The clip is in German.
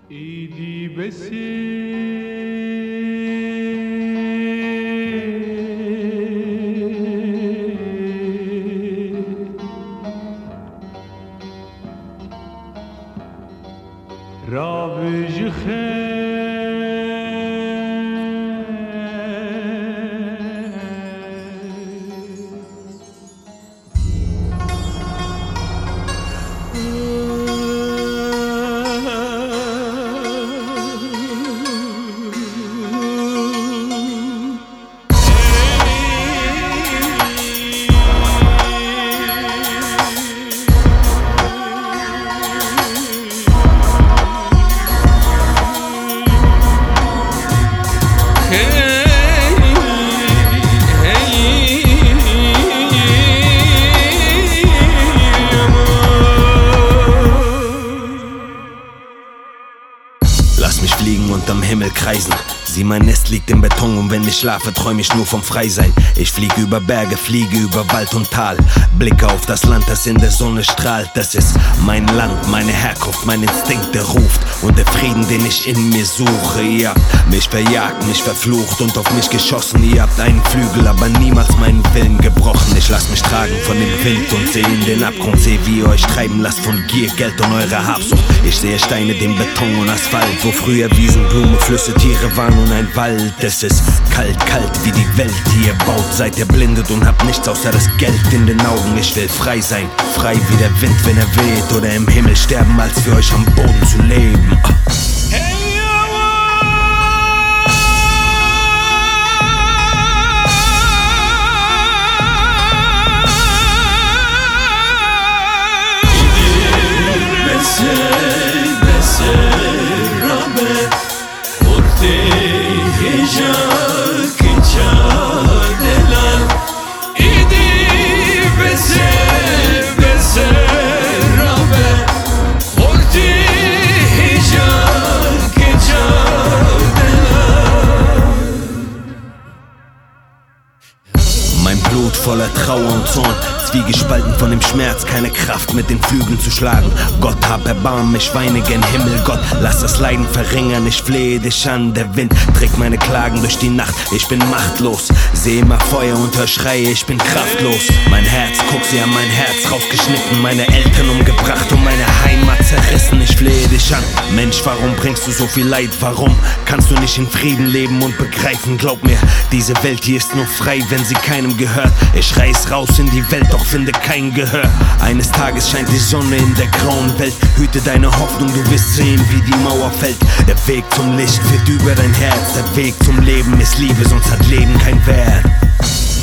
عیدی بسی راوج خیر Lass mich fliegen und am Himmel kreisen. Sieh, mein Nest liegt im Beton und wenn ich schlafe, träum ich nur vom Freisein. Ich fliege über Berge, fliege über Wald und Tal. Blicke auf das Land, das in der Sonne strahlt. Das ist mein Land, meine Herkunft, mein Instinkt, der ruft. Und der Frieden, den ich in mir suche. Ihr habt mich verjagt, mich verflucht und auf mich geschossen. Ihr habt einen Flügel, aber niemals meinen Willen gebrochen. Ich lass mich tragen von dem Wind und seh in den Abgrund. Seh, wie ihr euch treiben lasst von Gier, Geld und eurer Habsucht. Ich sehe Steine, den Beton und Asphalt, wo früher Wiesen, Blumen, Flüsse, Tiere waren und ein Wald. Es ist kalt, kalt wie die Welt, die ihr baut. Seid ihr blindet und habt nichts außer das Geld in den Augen. Ich will frei sein, frei wie der Wind, wenn er weht. Oder im Himmel sterben, als für euch am Boden zu leben. Mein Blut voller Trauer und Zorn, zwiegespalten von dem Schmerz, keine Kraft mit den Flügeln zu schlagen. Gott, hab Erbarmen, ich weine gen Himmel. Gott, lass das Leiden verringern, ich flehe dich an. Der Wind trägt meine Klagen durch die Nacht, ich bin machtlos. Seh immer Feuer und hör Schreie, ich bin kraftlos. Mein Herz, guck, sie haben mein Herz rausgeschnitten, meine Eltern umgebracht und meine Heimat zerrissen. Ich flehe dich an, Mensch, warum bringst du so viel Leid? Warum kannst du nicht in Frieden leben und begreifen? Glaub mir, diese Welt hier ist nur frei, wenn sie keinem gehört. Ich reiß raus in die Welt, doch finde kein Gehör. Eines Tages scheint die Sonne in der grauen Welt. Hüte deine Hoffnung, du wirst sehen, wie die Mauer fällt. Der Weg zum Licht führt über dein Herz. Der Weg zum Leben ist Liebe, sonst hat Leben keinen Wert.